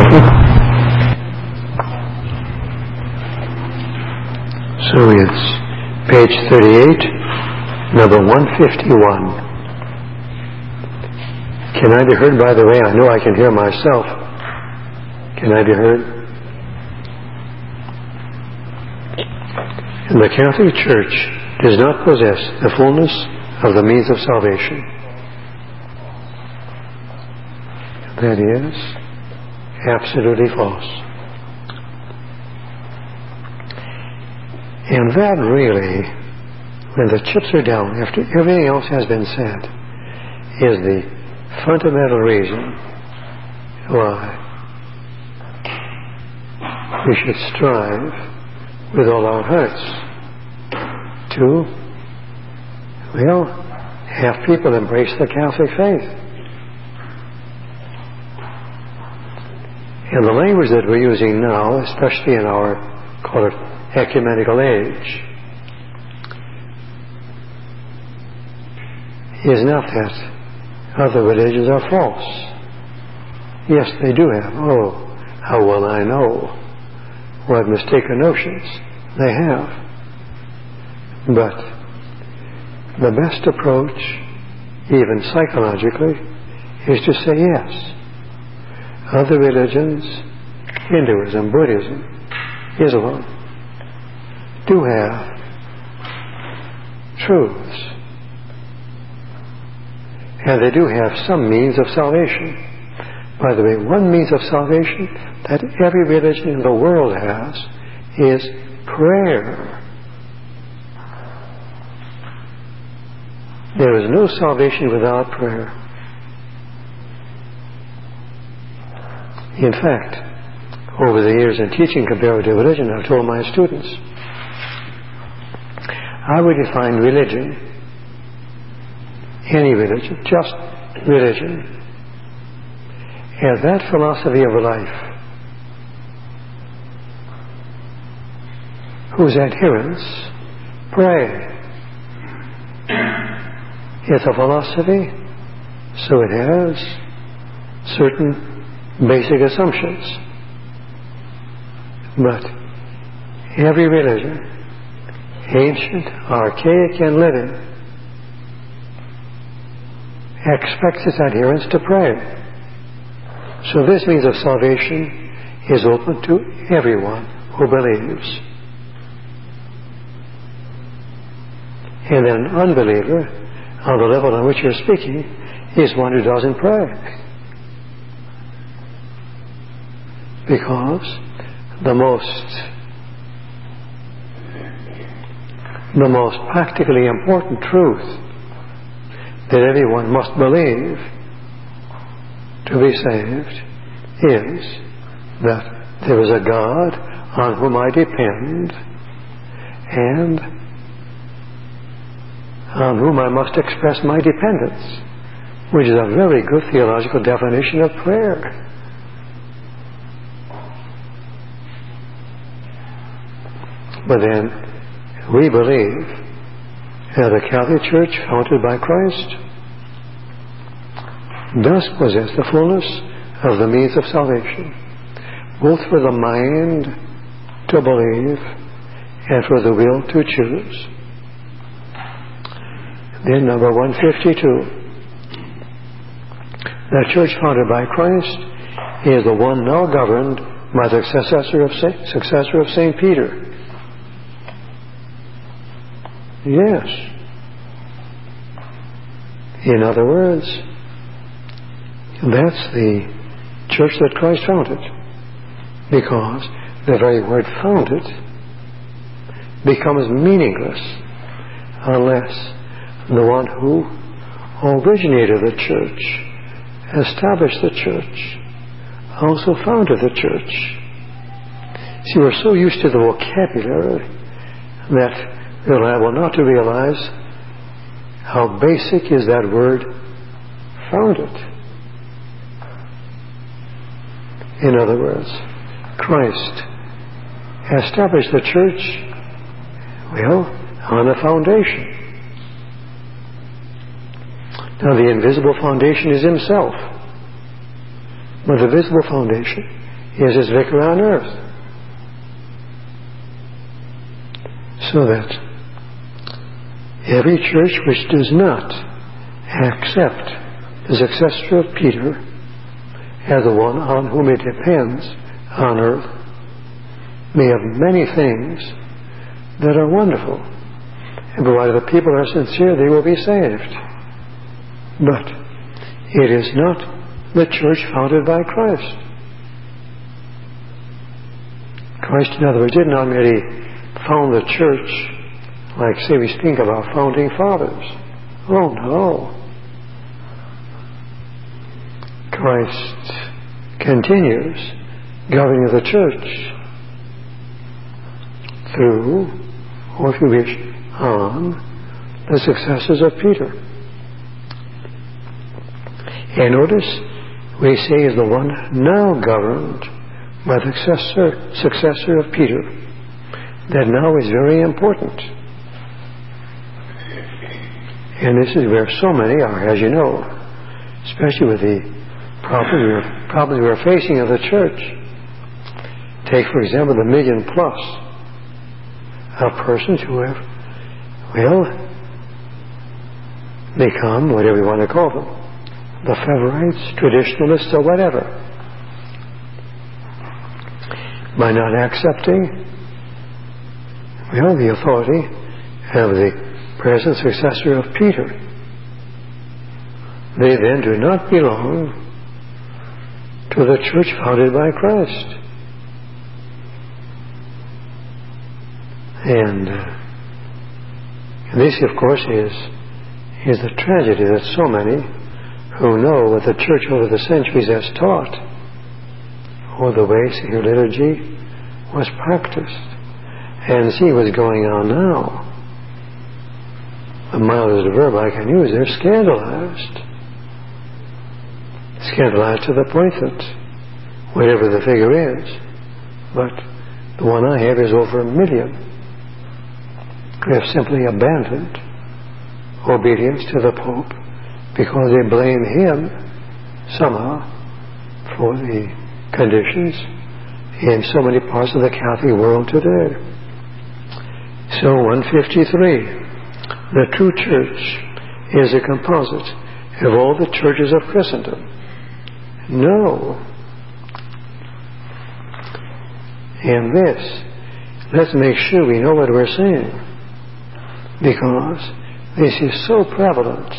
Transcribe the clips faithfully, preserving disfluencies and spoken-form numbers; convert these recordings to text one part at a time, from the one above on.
So it's page thirty-eight, number one fifty-one. Can I be heard, by the way? I know I can hear myself. Can I be heard? And the Catholic Church does not possess the fullness of the means of salvation. That is absolutely false. And that really, when the chips are down, after everything else has been said, is the fundamental reason why we should strive with all our hearts to, well, have people embrace the Catholic faith. And the language that we're using now, especially in our, call it, ecumenical age, is not that other religions are false. Yes, they do have. Oh, how well I know what mistaken notions they have. But the best approach, even psychologically, is to say yes. Other religions, Hinduism, Buddhism, Islam, do have truths. And they do have some means of salvation. By the way, one means of salvation that every religion in the world has is prayer. There is no salvation without prayer. In fact, over the years in teaching comparative religion, I've told my students, I would define religion, any religion, just religion, as that philosophy of life whose adherents pray. It's a philosophy, so it has certain basic assumptions. But every religion, ancient, archaic, and living, expects its adherents to pray. So this means of salvation is open to everyone who believes. And then an unbeliever, on the level on which you're speaking, is one who doesn't pray. Because the most the most practically important truth that everyone must believe to be saved is that there is a God on whom I depend and on whom I must express my dependence, which is a very good theological definition of prayer. But then we believe that the Catholic Church, founded by Christ, does possess the fullness of the means of salvation, both for the mind to believe and for the will to choose. Then number one fifty-two. The church founded by Christ is the one now governed by the successor of Saint, successor of Saint Peter. Yes. In other words, that's the church that Christ founded. Because the very word founded becomes meaningless unless the one who originated the church, established the church, also founded the church. See, we're so used to the vocabulary that we're liable not to realize how basic is that word founded. In other words, Christ established the church, well, on a foundation. Now, the invisible foundation is himself. But the visible foundation is his vicar on earth. So that every church which does not accept the successor of Peter as the one on whom it depends on earth may have many things that are wonderful, and provided the people are sincere, they will be saved. But it is not the church founded by Christ. Christ, in other words, did not merely found the church like, say, we think about founding fathers. Oh, no. Christ continues governing the church through, or if you wish, on the successors of Peter. And notice, we say is the one now governed by the successor, successor of Peter. That now is very important. And this is where so many are, as you know, especially with the problems we're, problems we're facing of the church. Take, for example, the million plus of persons who have, well, become whatever you want to call them, the Favorites, traditionalists, or whatever, by not accepting, well, the authority of the present successor of Peter. They then do not belong to the church founded by Christ. And uh, this, of course, is is the tragedy that so many who know what the church over the centuries has taught, or the way sacred liturgy was practiced, and see what's going on now. The mildest verb I can use, they're scandalized. Scandalized to the point that whatever the figure is, but the one I have is over a million, who have simply abandoned obedience to the Pope because they blame him somehow for the conditions in so many parts of the Catholic world today. So one fifty-three, the true church is a composite of all the churches of Christendom. No. And this, let's make sure we know what we're saying, because this is so prevalent.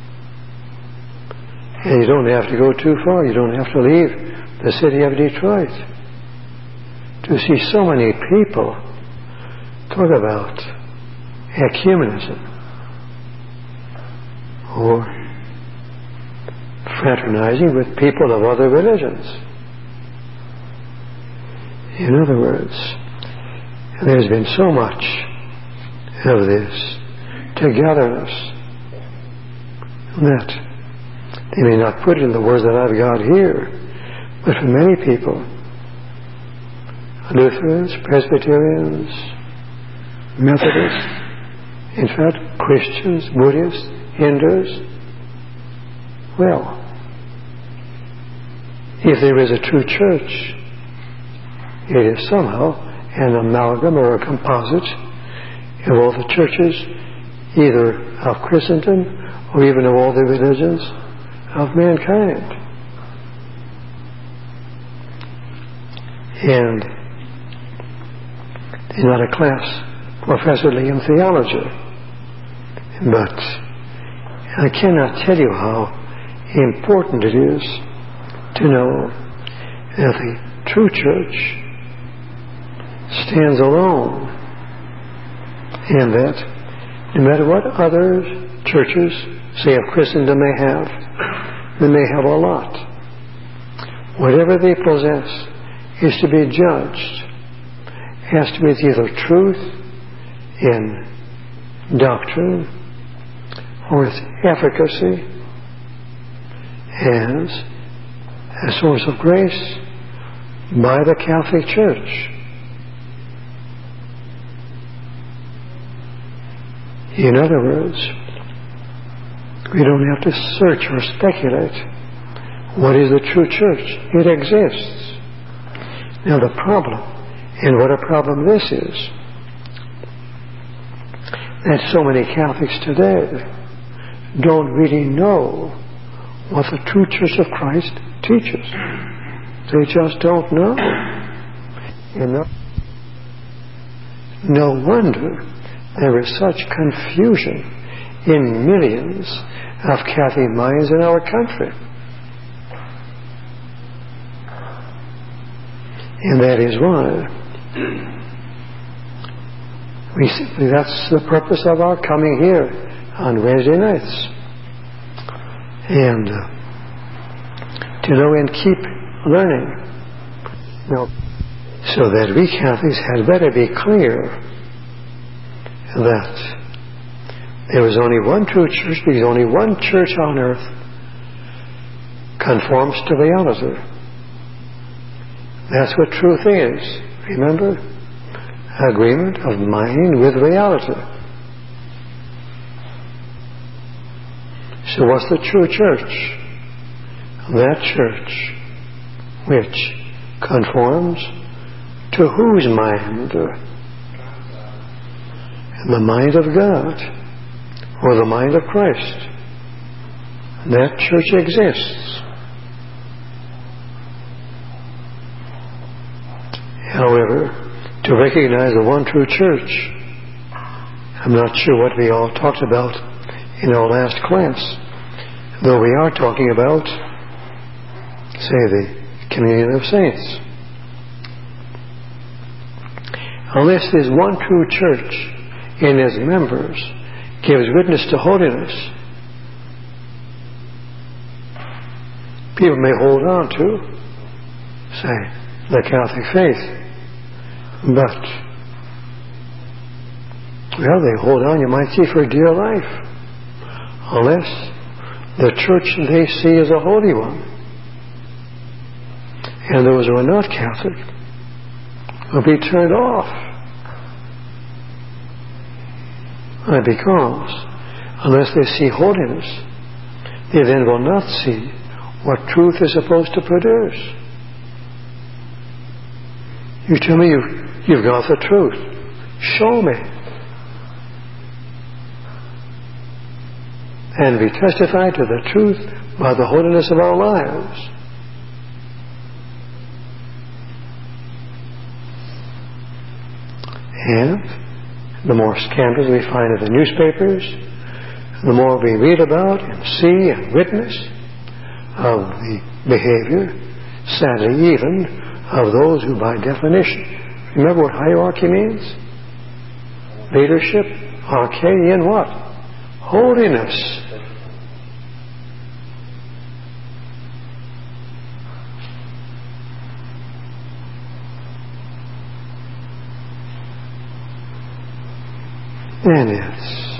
And you don't have to go too far. You don't have to leave the city of Detroit to see so many people talk about ecumenism or fraternizing with people of other religions. In other words, there's been so much of this togetherness that they may not put it in the words that I've got here, but for many people, Lutherans, Presbyterians, Methodists, in fact, Christians, Buddhists, Hindus, well, if there is a true church, it is somehow an amalgam or a composite of all the churches, either of Christendom or even of all the religions of mankind. And he's not a class professorly in theology, but I cannot tell you how important it is to know that the true church stands alone, and that no matter what other churches, say of Christendom, may have, they may have a lot. Whatever they possess is to be judged as to its either truth in doctrine or its efficacy as a source of grace by the Catholic Church. In other words, we don't have to search or speculate. What is the true church? It exists. Now the problem, and what a problem this is, that so many Catholics today don't really know what the true Church of Christ teaches. They just don't know. You know? No wonder there is such confusion in millions of Catholic minds in our country. And that is why we simply, that's the purpose of our coming here on Wednesday nights. And uh, to know and keep learning. Now, so that we Catholics had better be clear that there is only one true church, because only one church on earth conforms to reality. That's what truth is. Remember? Agreement of mind with reality. So what's the true church? That church which conforms to whose mind? The mind of God, or the mind of Christ. That church exists. However, to recognize the one true church, I'm not sure what we all talked about in our last class, though we are talking about, say, the communion of saints. Unless there's one true church in its members gives witness to holiness, people may hold on to, say, the Catholic faith, but, well, they hold on, you might see, for dear life, unless the church they see is a holy one. And those who are not Catholic will be turned off. And because, unless they see holiness, they then will not see what truth is supposed to produce. You tell me you've, you've got the truth. Show me. And we testify to the truth by the holiness of our lives. And the more scandals we find in the newspapers, the more we read about and see and witness of the behavior, sadly even, of those who by definition, remember what hierarchy means? Leadership, arche, in what? Holiness. And it's,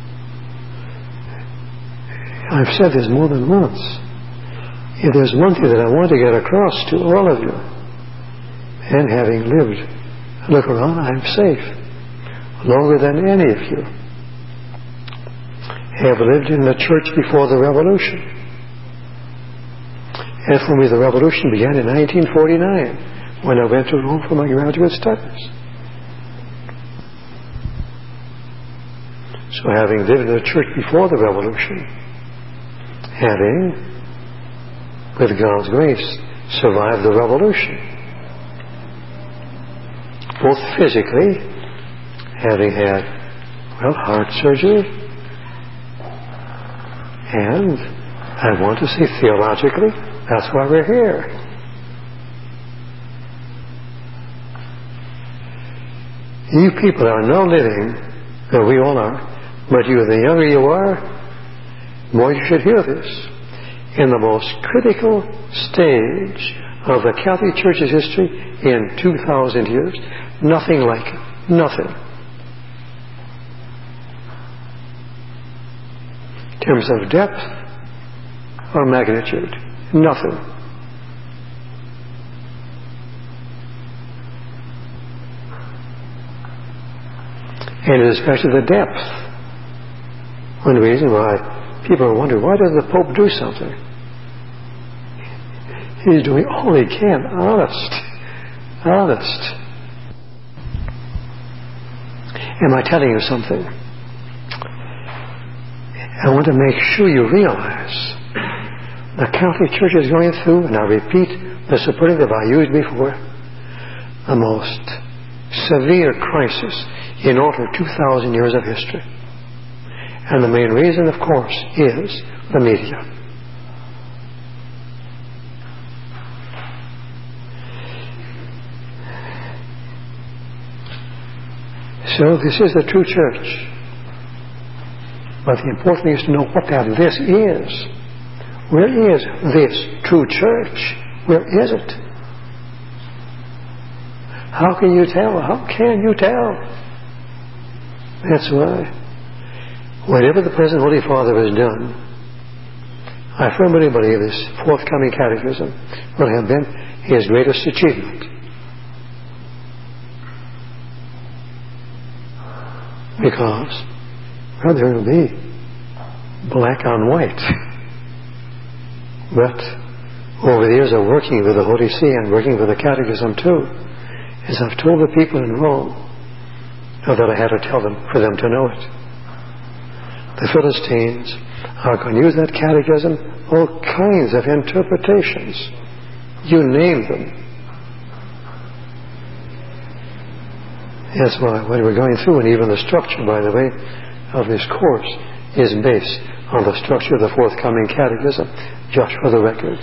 I've said this more than once. If there's one thing that I want to get across to all of you, and having lived, look around, I'm safe. Longer than any of you have lived in the church before the Revolution. And for me, the Revolution began in nineteen forty-nine, when I went to Rome for my graduate studies. So having lived in the church before the Revolution, having, with God's grace, survived the Revolution, both physically, having had, well, heart surgery, and I want to say theologically, that's why we're here. You people are now living, and we all are, but you, the younger you are, the more you should hear this, in the most critical stage of the Catholic Church's history in two thousand years. Nothing like it. Nothing. In terms of depth or magnitude. Nothing. And especially the depth. One reason why people wonder, why does the Pope do something? He's doing all he can, honest. honest. Am I telling you something? I want to make sure you realize the Catholic Church is going through, and I repeat the superlative I used before, the most severe crisis in over two thousand years of history. And the main reason, of course, is the media. So this is the true church. But the important thing is to know what that this is. Where is this true church? Where is it? How can you tell? How can you tell? That's why whatever the present Holy Father has done, I firmly believe this forthcoming catechism will have been his greatest achievement. Because, well, there will be black on white. But over the years of working with the Holy See and working with the Catechism too, as I've told the people in Rome, that I had to tell them for them to know it. The Philistines are going to use that catechism, all kinds of interpretations. You name them. That's why what we're going through, and even the structure, by the way, of this course is based on the structure of the forthcoming catechism, just for the record.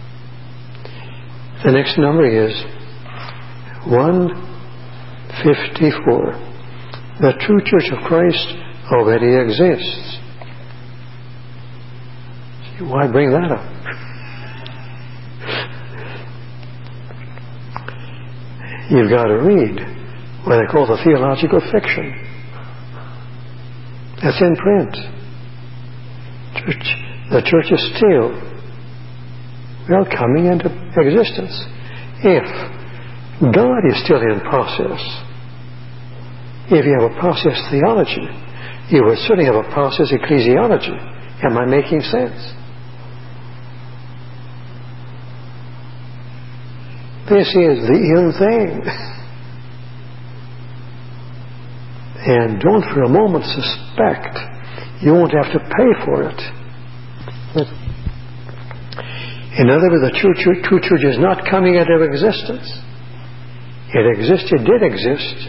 The next number is one fifty-four. The true Church of Christ already exists. See, why bring that up? You've got to read what they call the theological fiction. That's in print. Church, the church is still, well, coming into existence. If God is still in process, if you have a process theology, you would certainly have a process ecclesiology. Am I making sense? This is the in thing. And don't for a moment suspect you won't have to pay for it. In other words, the true, true, true church is not coming into existence. It existed, did exist.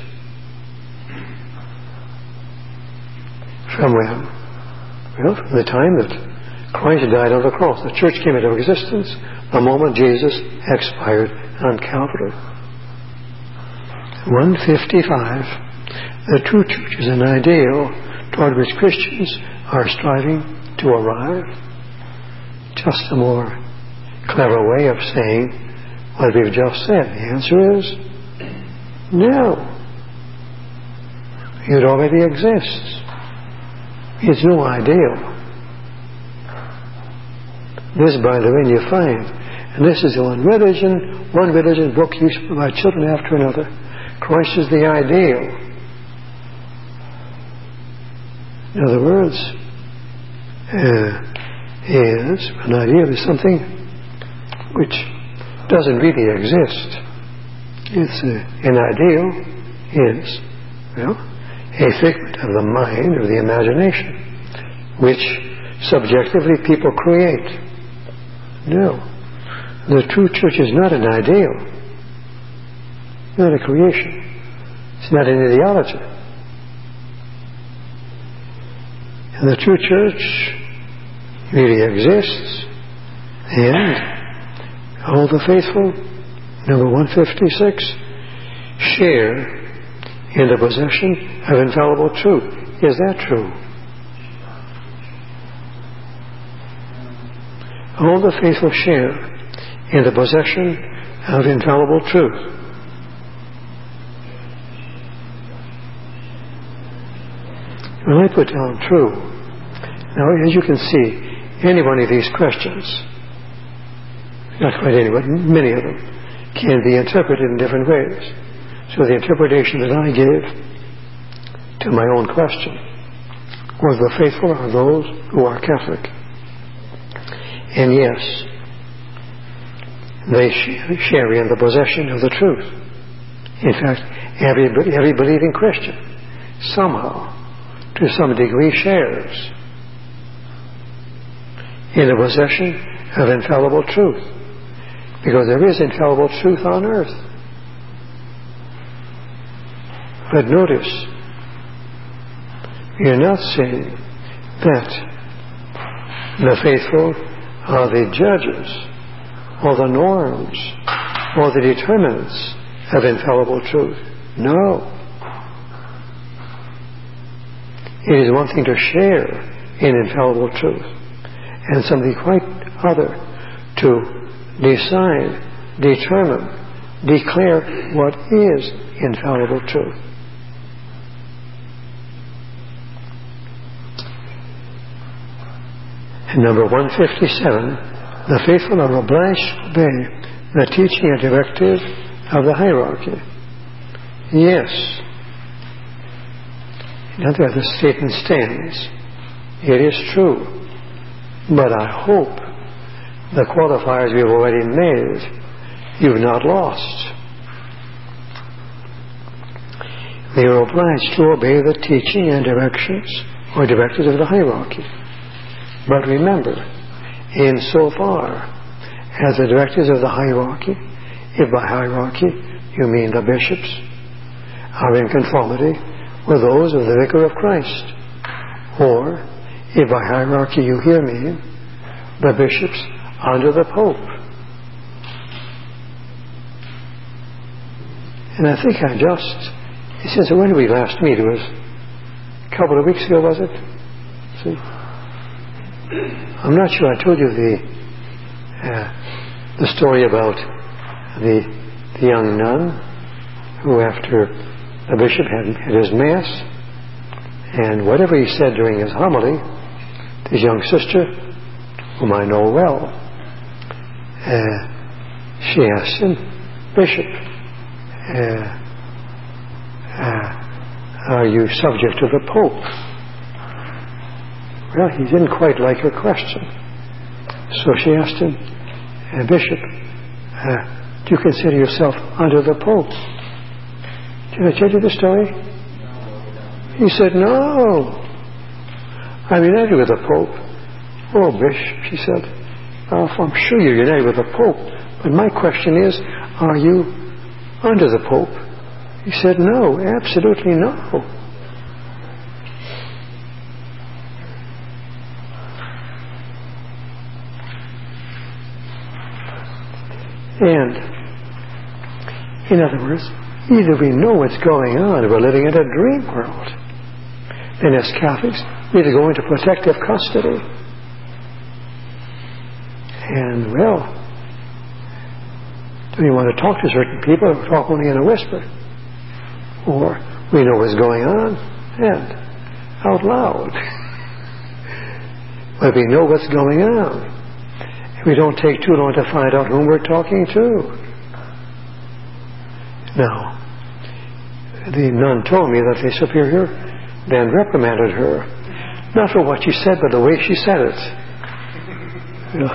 From when? Well, from the time that Christ died on the cross. The church came into existence the moment Jesus expired on Calvary. one fifty-five. The true church is an ideal toward which Christians are striving to arrive. Just a more clever way of saying what we've just said. The answer is no. It already exists. It's no ideal. This, by the way, you find, and this is the one religion, one religion book used by children after another. Christ is the ideal. In other words, uh, is an ideal is something which doesn't really exist. It's uh, an ideal is, well, a figment of the mind or the imagination, which subjectively people create. No. The true church is not an ideal. Not a creation. It's not an ideology. And the true church really exists, and all the faithful, number one fifty-six, share in the possession of infallible truth. Is that true? All the faithful share in the possession of infallible truth. When I put down true, now as you can see, any one of these questions, not quite any, but many of them, can be interpreted in different ways. So the interpretation that I give to my own question was the faithful are those who are Catholic. And yes, they share in the possession of the truth. In fact, every, every believing Christian somehow, to some degree, shares in the possession of infallible truth. Because there is infallible truth on earth. But notice, we are not saying that the faithful are the judges or the norms or the determinants of infallible truth. No. It is one thing to share in infallible truth and something quite other to decide, determine, declare what is infallible truth. And number one fifty-seven, the faithful are obliged to obey the teaching and directive of the hierarchy. Yes. Not that the statement stands. It is true. But I hope the qualifiers we've already made, you've not lost. They are obliged to obey the teaching and directions or directives of the hierarchy. But remember, insofar as the directives of the hierarchy, if by hierarchy you mean the bishops, are in conformity with those of the Vicar of Christ, or if by hierarchy you hear me, the bishops under the Pope. And I think I just, since when did we last meet? It was a couple of weeks ago, was it? See? I'm not sure I told you the uh, the story about the, the young nun who, after the bishop had, had his mass, and whatever he said during his homily, his young sister, whom I know well, uh, she asked him, "Bishop, uh, uh, are you subject to the Pope?" Well, he didn't quite like her question. So she asked him, uh, "Bishop, uh, do you consider yourself under the Pope?" Did I tell you the story? He said, "No. I'm united with the Pope." "Oh, Bishop," she said, oh, "I'm sure you're united with the Pope. But my question is, are you under the Pope?" He said, "No, absolutely no." And, in other words, either we know what's going on, we're living in a dream world. Then as Catholics, we either go into protective custody. And, well, do we want to talk to certain people or talk only in a whisper? Or we know what's going on and out loud. But we know what's going on. We don't take too long to find out whom we're talking to. Now, the nun told me that the superior then reprimanded her, not for what she said, but the way she said it. You know.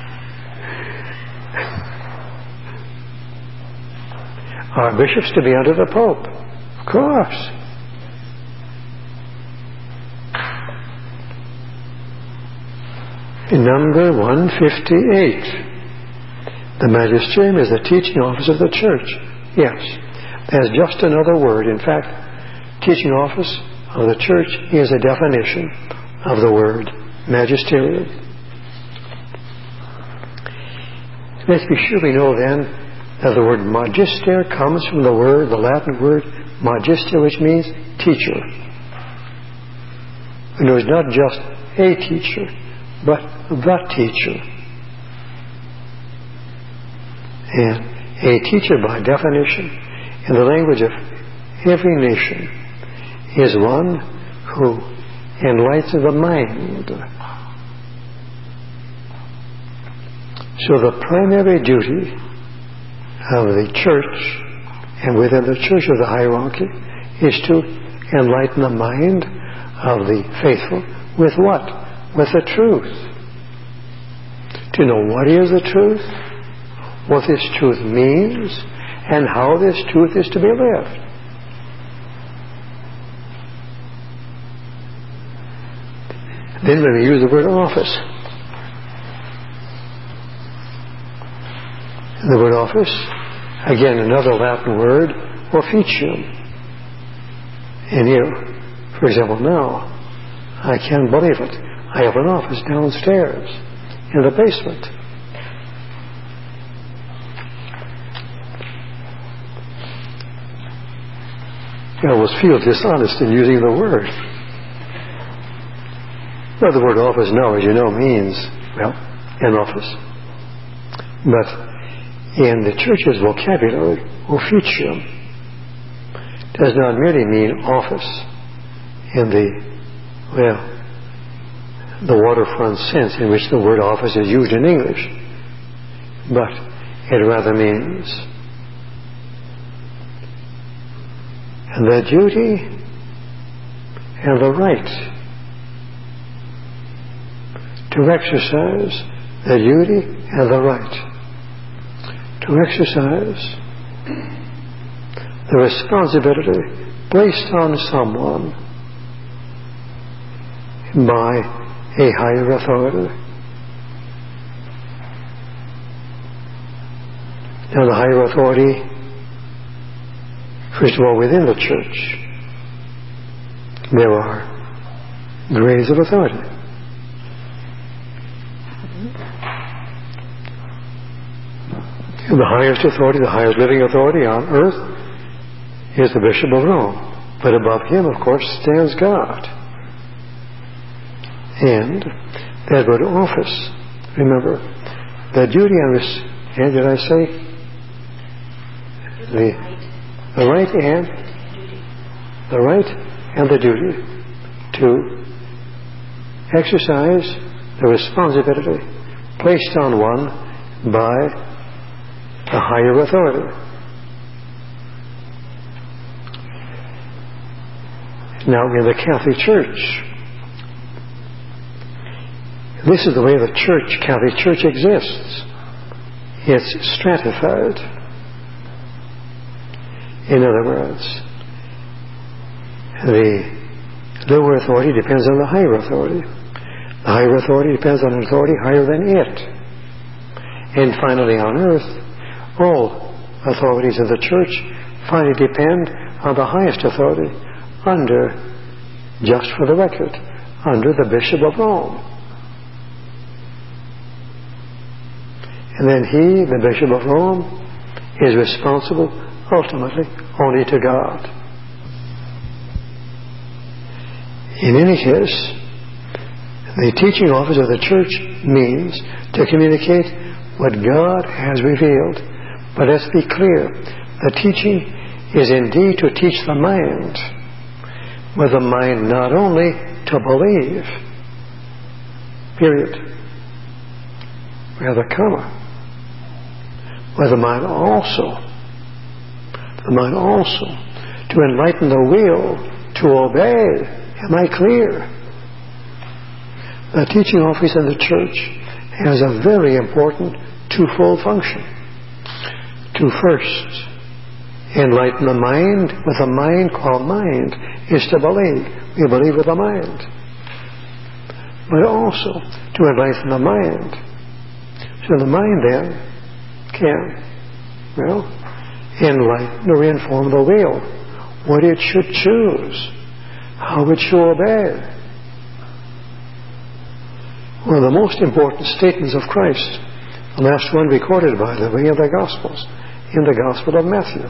Are bishops to be under the Pope? Of course. In number one fifty-eight, the magisterium is the teaching office of the church. Yes, that's just another word. In fact, teaching office of the church is a definition of the word magisterium. Let's be sure we know then that the word magister comes from the word, the Latin word magister, which means teacher. And it was not just a teacher, but the teacher. And a teacher, by definition, in the language of every nation, is one who enlightens the mind. So the primary duty of the church, and within the church of the hierarchy, is to enlighten the mind of the faithful with what? With the truth. To know what is the truth, what this truth means, and how this truth is to be lived. Then when we use the word office, the word office, again another Latin word, officium. And here, for example, now, I can't believe it. I have an office downstairs in the basement. I almost feel dishonest in using the word. Well, the word office now, as you know, means, well, an office. But in the church's vocabulary, officium does not merely mean office in the, well, the waterfront sense in which the word office is used in English. But it rather means the duty and the right to exercise, the duty and the right to exercise the responsibility placed on someone by a higher authority. Now, the higher authority, first of all, within the church, there are grades of authority. The highest authority, the highest living authority on earth is the Bishop of Rome. But above him, of course, stands God. And that word office, remember, the duty on this, and did I say? The, the right and the right and the duty to exercise the responsibility placed on one by the higher authority. Now, in the Catholic Church, this is the way the Church, Catholic Church, exists. It's stratified. In other words, the lower authority depends on the higher authority. The higher authority depends on an authority higher than it. And finally, on earth, all authorities of the church finally depend on the highest authority under, just for the record, under the Bishop of Rome. And then he, the Bishop of Rome, is responsible ultimately only to God. In any case, the teaching office of the church means to communicate what God has revealed. But let's be clear, the teaching is indeed to teach the mind, with the mind not only to believe, period, rather comma, with the mind also, the mind also to enlighten the will to obey. Am I clear? The teaching office in the church has a very important twofold function. To first enlighten the mind with a mind called mind is to believe. We believe with the mind. But also to enlighten the mind. So the mind then can, well, enlighten or inform the will, what it should choose, how it should obey. One of the most important statements of Christ, the last one recorded, by the way, in the Gospels, in the Gospel of Matthew.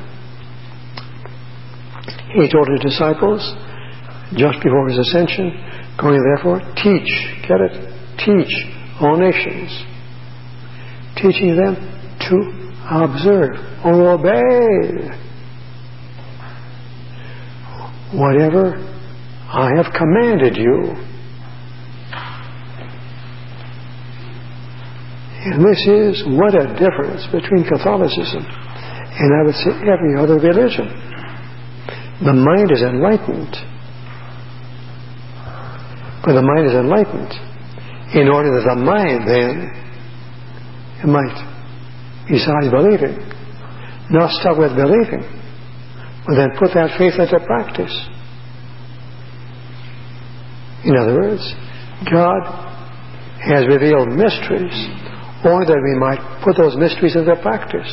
He told his disciples, just before his ascension, going therefore, teach, get it? Teach all nations. Teaching them to observe or obey whatever I have commanded you. And this is, what a difference between Catholicism and, I would say, every other religion. The mind is enlightened. But the mind is enlightened in order that the mind then might, besides believing, not stuck with believing, but then put that faith into practice. In other words, God has revealed mysteries only that we might put those mysteries into practice.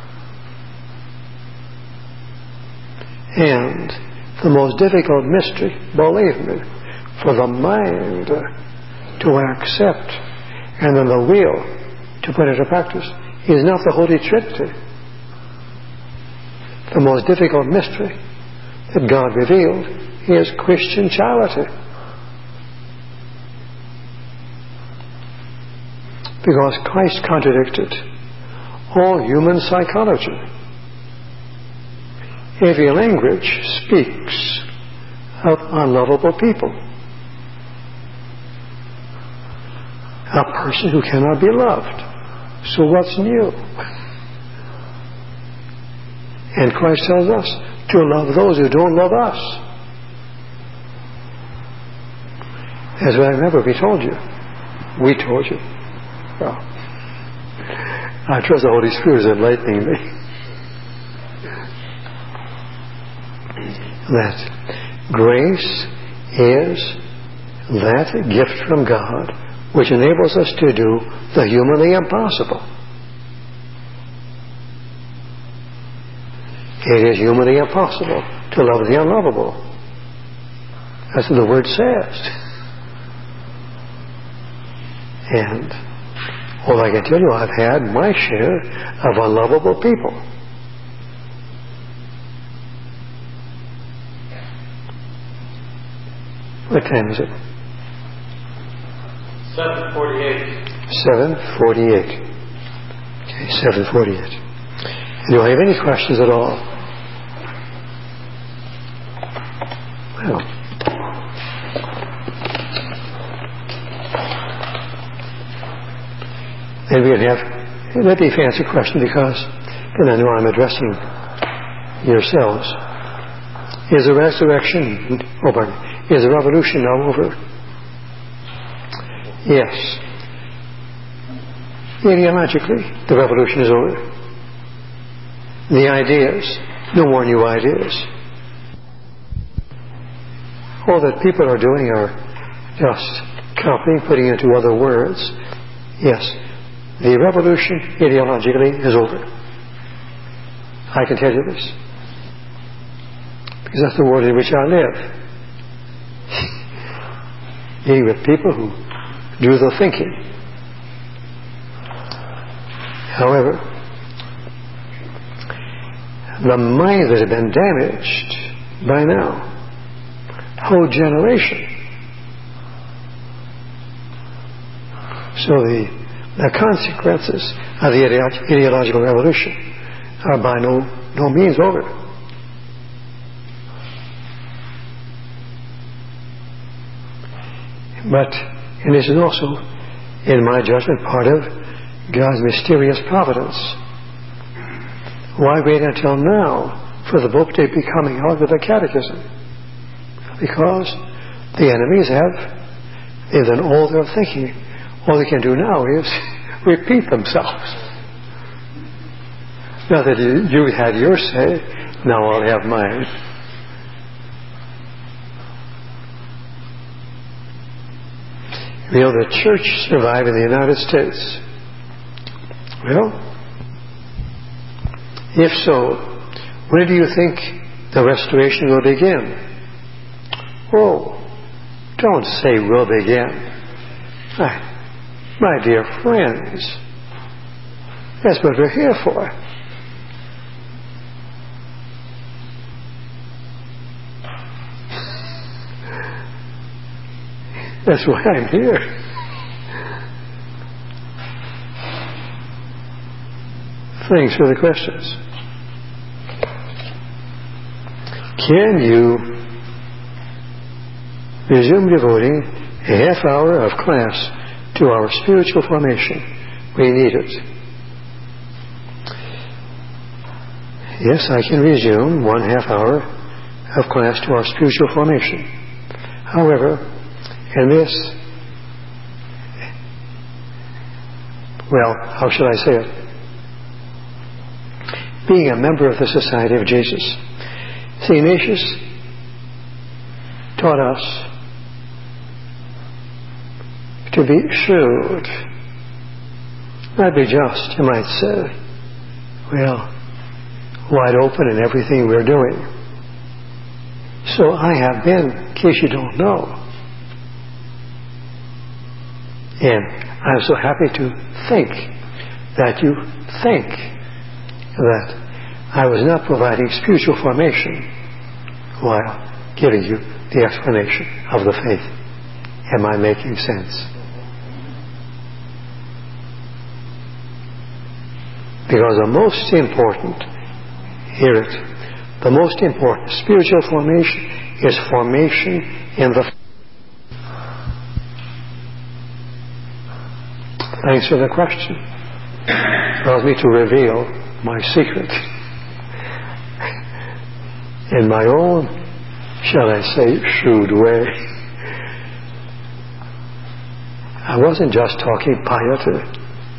And the most difficult mystery, believe me, for the mind to accept and then the will to put into practice is not the Holy Trinity. The most difficult mystery that God revealed is Christian charity. Because Christ contradicted all human psychology. Every language speaks of unlovable people. A person who cannot be loved. So what's new? And Christ tells us to love those who don't love us. As I remember, we told you. We told you. Well, I trust the Holy Spirit is enlightening me. That grace is that gift from God which enables us to do the humanly impossible. It is humanly impossible to love the unlovable. That's what the Word says. And all I can tell you, I've had my share of unlovable people. What time is it? seven forty-eight. seven forty-eight. Okay, seven forty-eight. Do I have any questions at all? Well, then we'll have, it might be a fancy question because, and I know I'm addressing yourselves. Is the resurrection over? Is the revolution now over? Yes. Ideologically, the revolution is over. The ideas, no more new ideas. All that people are doing are just copying, putting into other words. Yes, the revolution ideologically is over. I can tell you this. Because that's the world in which I live. Dealing with people who do the thinking. However, the mind that has been damaged by now, whole generation. So the, the consequences of the ideolo- ideological revolution are by no, no means over. But, and this is also, in my judgment, part of God's mysterious providence. Why wait until now for the book to be coming out with a catechism? Because the enemies have, they've done all their thinking. All they can do now is repeat themselves. Now that you, you had your say, now I'll have mine. Will the church survive in the United States? Well, if so, when do you think the restoration will begin? Oh, don't say will begin. My, my dear friends, that's what we're here for. That's why I'm here. Thanks for the questions. Can you resume devoting a half hour of class to our spiritual formation? We need it. Yes, I can resume one half hour of class to our spiritual formation. However, in this, well, how should I say it? being a member of the Society of Jesus. See, Ignatius taught us to be shrewd, not be just, you might say. Well, wide open in everything we're doing. So I have been, in case you don't know. And I'm so happy to think that you think that I was not providing spiritual formation while giving you the explanation of the faith. Am I making sense? Because the most important, hear it, the most important spiritual formation is formation in the faith. Thanks for the question. It allows me to reveal my secret. In my own, shall I say, shrewd way. I wasn't just talking piety.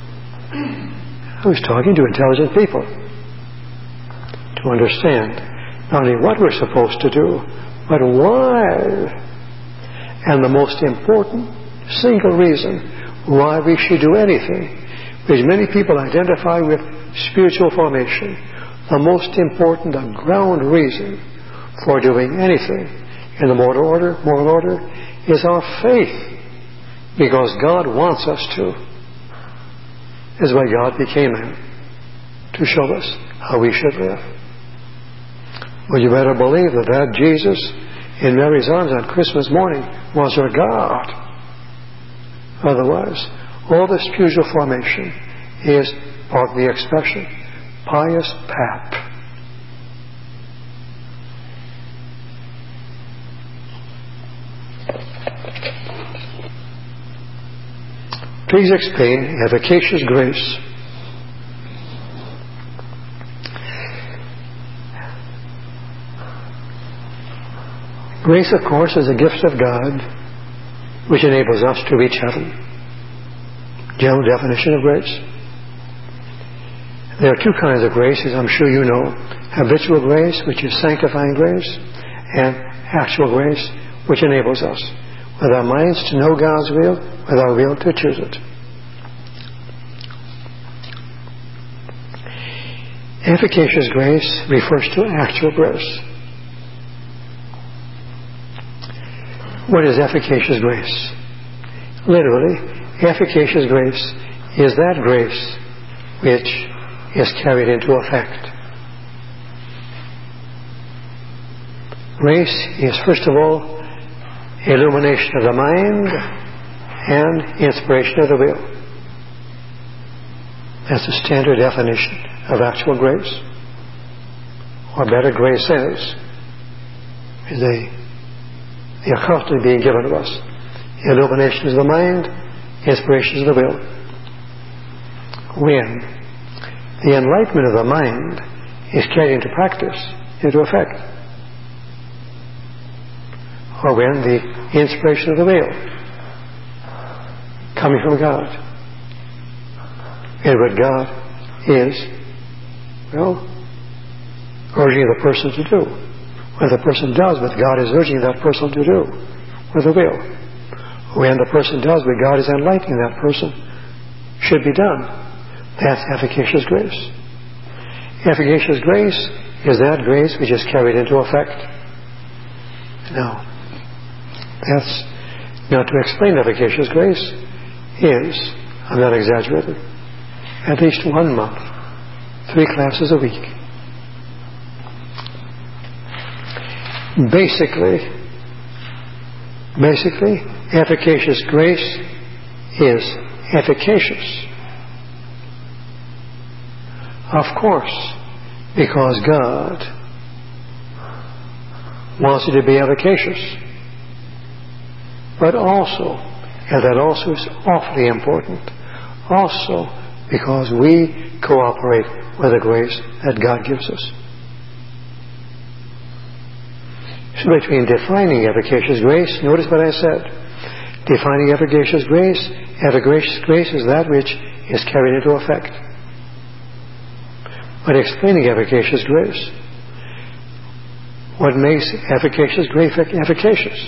I was talking to intelligent people to understand not only what we're supposed to do, but why. And the most important single reason why we should do anything, which many people identify with spiritual formation, the most important, the ground reason for doing anything in the moral order, moral order, is our faith, because God wants us to. This is why God became man, to show us how we should live. Well, you better believe that that Jesus in Mary's arms on Christmas morning was her God. Otherwise, all the spiritual formation is, pardon the expression, pious pap. Please explain efficacious grace. Grace, of course, is a gift of God which enables us to reach heaven. General definition of grace. There are two kinds of grace, as I'm sure you know. Habitual grace, which is sanctifying grace, and actual grace, which enables us, with our minds, to know God's will, with our will to choose it. Efficacious grace refers to actual grace. What is efficacious grace? Literally, efficacious grace is that grace which is carried into effect. Grace is, first of all, illumination of the mind and inspiration of the will. That's the standard definition of actual grace. Or better, grace is, is the the accomplished being given to us. Illumination of the mind, inspiration of the will. When the enlightenment of the mind is carried into practice, into effect, or when the inspiration of the will coming from God, and what God is, well, urging the person to do. What the person does, what God is urging that person to do with the will. When the person does what God is enlightening that person should be done, that's efficacious grace. Efficacious grace is that grace which is carried into effect. Now, that's now to explain efficacious grace is, I'm not exaggerating, at least one month, three classes a week. Basically, basically, efficacious grace is efficacious. Of course, because God wants it to be efficacious. But also, and that also is awfully important, also because we cooperate with the grace that God gives us. So between defining efficacious grace, notice what I said. Defining efficacious grace, efficacious grace is that which is carried into effect. but explaining efficacious grace. What makes efficacious grace efficacious?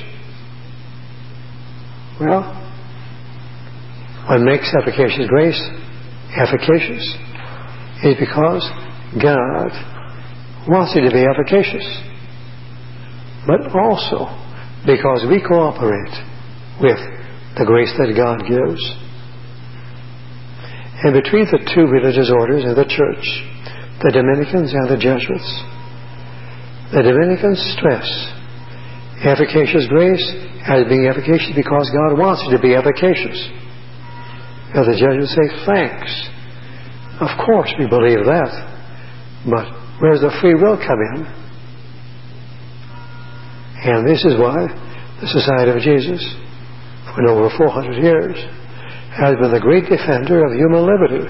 Well, what makes efficacious grace efficacious is because God wants it to be efficacious, but also because we cooperate with the grace that God gives. And between the two religious orders in the church, the Dominicans and the Jesuits, the Dominicans stress efficacious grace as being efficacious because God wants it to be efficacious. And the Jesuits say, thanks. Of course we believe that. But where does the free will come in? And this is why the Society of Jesus, for over four hundred years, has been the great defender of human liberty.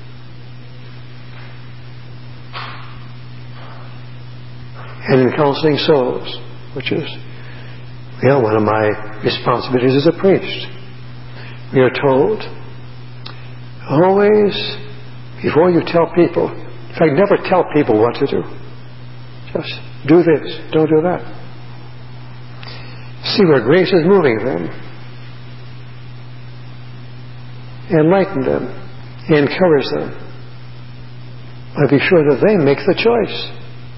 And in counseling souls, which is, you know, one of my responsibilities as a priest, we are told, always, before you tell people, in fact, never tell people what to do. Just do this, don't do that. See where grace is moving them. Enlighten them. Encourage them. But be sure that they make the choice.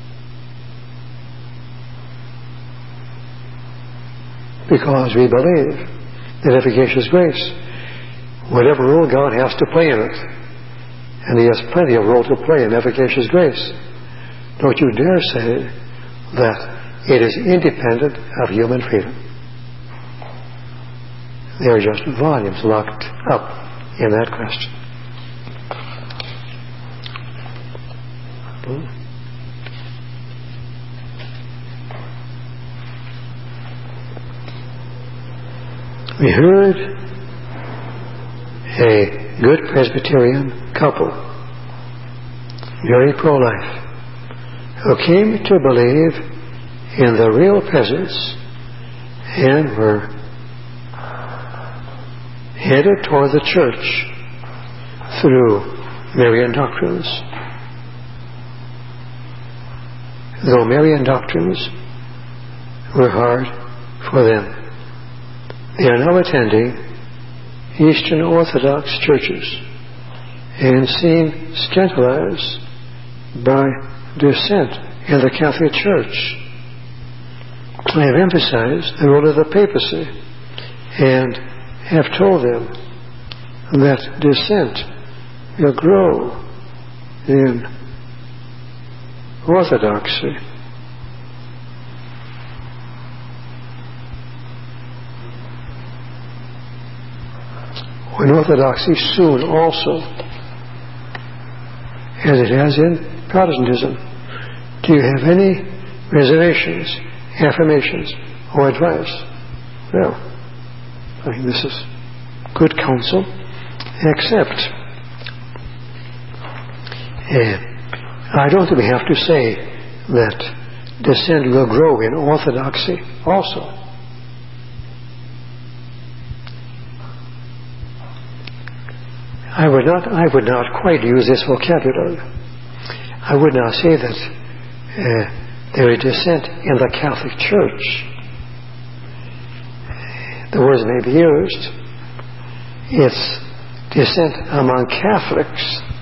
Because we believe that efficacious grace, whatever role God has to play in it, and He has plenty of role to play in efficacious grace, don't you dare say that it is independent of human freedom. There are just volumes locked up in that question. Hmm? We heard a good Presbyterian couple, very pro-life, who came to believe in the real presence and were headed toward the church through Marian doctrines. Though Marian doctrines were hard for them, they are now attending Eastern Orthodox churches and seem scandalized by dissent in the Catholic Church. I have emphasized the role of the papacy and have told them that dissent will grow in orthodoxy. When orthodoxy soon also, as it has in Protestantism, do you have any reservations, affirmations, or advice? Well, I think this is good counsel, except uh, I don't think we have to say that dissent will grow in orthodoxy also. I would not I would not quite use this vocabulary. I would not say that uh, there is dissent in the Catholic Church. The words may be used. It's dissent among Catholics.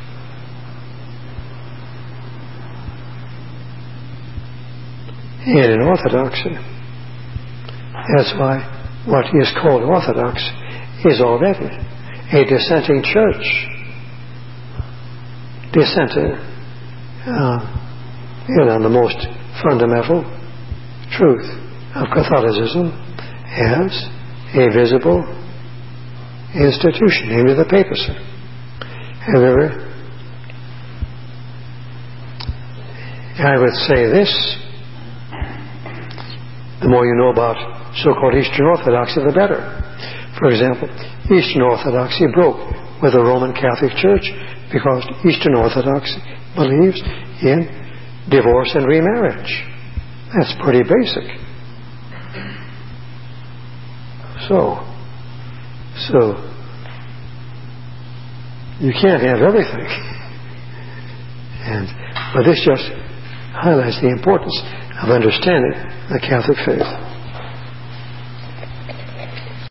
And in Orthodoxy, that's why what is called Orthodox is already a dissenting church. Dissenting uh, you know, on the most fundamental truth of Catholicism as a visible institution, namely the papacy. However, I would say this: the more you know about so-called Eastern Orthodoxy, the better. For example, Eastern Orthodoxy broke with the Roman Catholic Church because Eastern Orthodoxy believes in divorce and remarriage. That's pretty basic. So, so you can't have everything. And And, but this just highlights the importance of understanding the Catholic faith.